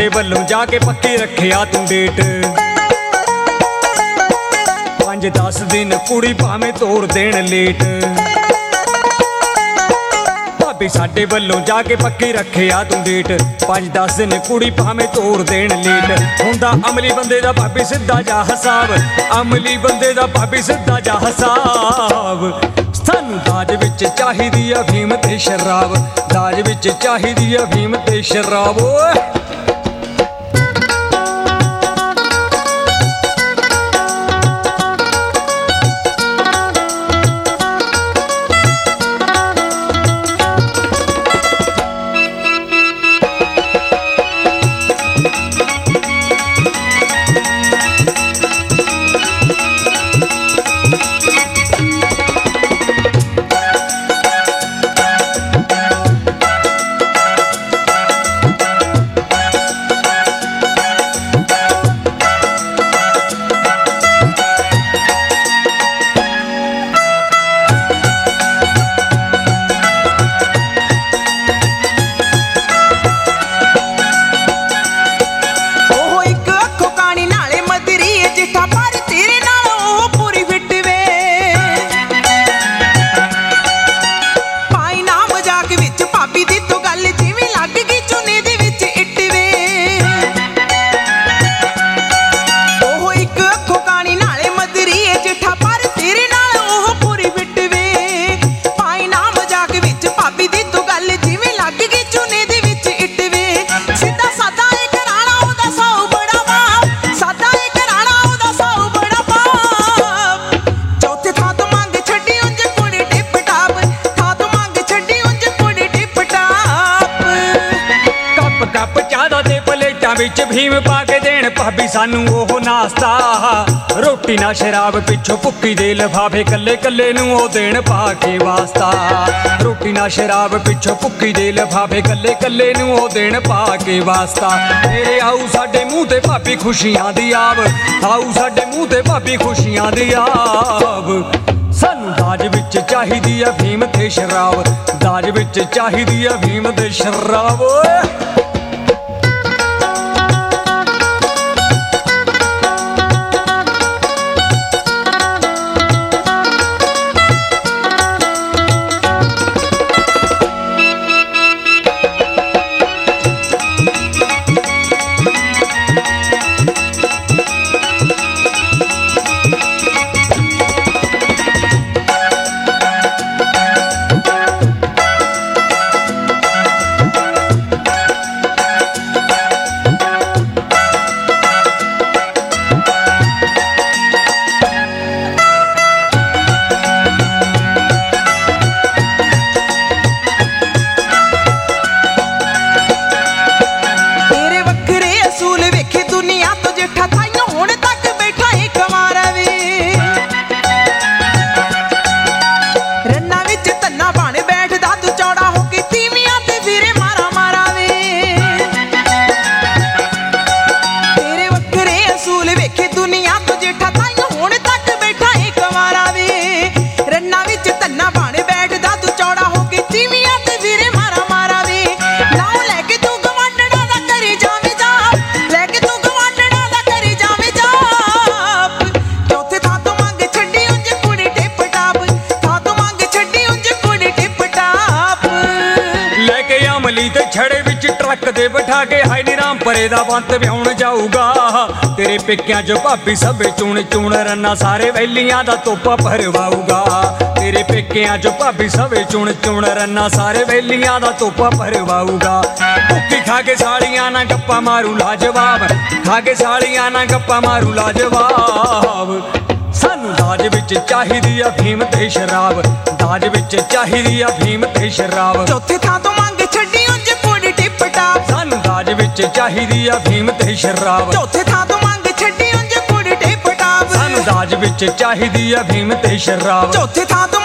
साडे वल्लों जाके पक्की रखिया तू डेट। 5-10 दिन कुड़ी भावें तोड़ देण लेट। भाभी साडे वल्लों जाके पक्की रखिया तू डेट। 5-10 दिन कुड़ी भावें तोड़ देण लेट। हुंदा अमली बंदे दा भाभी सिद्धा जा हिसाब, अमली बंदे दा भाभी सिद्धा जा हिसाब। सानू दाज विच चाहिदी अफीम ते शराब, दाज विच चाहिदी अफीम ते शराब। विच भीम पा के देण भाभी सानू ओह नाश्ता। रोटी ना शराब पिछों भुक्की दे लिफाफे, कल्ले कल्ले नू ओ देण पा के वास्ता। रोटी ना शराब पिछों भुक्की दे लिफाफे, कल्ले कल्ले नू ओ देण पा के वास्ता। तेरे आऊ साडे मूंह ते भाभी खुशियां दी आव, आऊ साडे मूंह ते भाभी खुशियां दी आव। सानू दाज विच चाहिदी अफीम ते शराब, दाज विच चाहिदी अफीम ते शराब। छड़े विच ट्रक दे बिठा के हाई नी राम परे दा बंत व्याउण जाऊगा। तेरे पेकियां जो भाभी सबे चुन चुन रन्ना सारे वैलियां दा तोपा भरवाऊगा। तेरे पेकियां जो भाभी सबे चुन चुन रन्ना सारे वैलियां दा तोपा भरवाऊगा। भुक्की खा के सालियां ना गप्पा मारू लाजवाब, खा के सालियां ना गप्पा मारू लाजवाब। सानू दाज विच चाहिदी अफीम ते शराब, दाज विच चाहिदी अफीम ते शराब। चौथे थां तो मंग छड्डी उंज कुड़ी टिप टाप। सानू दाज विच चाहिदी अफीम ते शराब। चौथे थां तो मंग छड्डी उंज कुड़ी टिप टाप। सानू दाज विच चाहिदी अफीम ते शराब। चौथे थां तो